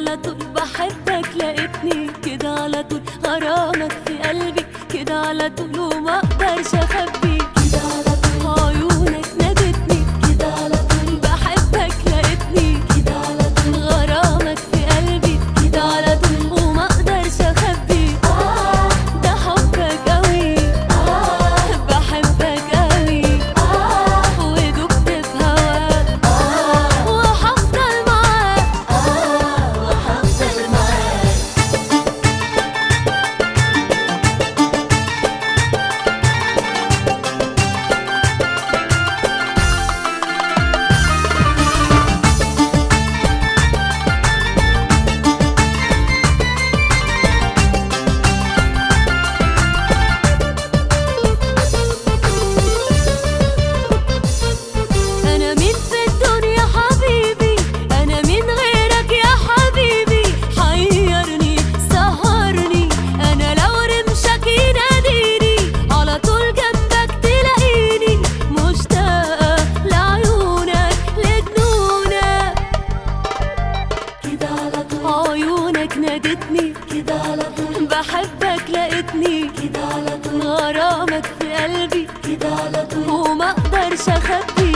على طول بحبك لقيتني كده على طول، غرامك في قلبي كده على طول وما اقدرش اخبي كده على طول، عيونك نادتني كده على طول، بحبك لقيتني كده على طول، غرامك في قلبي كده على طول وما اقدرش اخبي. ده حبك قوي، بحبك قوي، ودوبت في هواك، وهفضل معاك، وهفضل معاك. أنا مين في الدنيا حبيبي، أنا مين غيرك يا حبيبي، حيرني سهرني، أنا لو رمشك يناديني على طول جنبك تلاقيني، مشتاقة لعيونك لجنونك كده على طول، عيونك نادتني كده على طول، بحبك لقيتني كده على طول، غرامك في قلبي كده على طول وما اقدرش اخبي.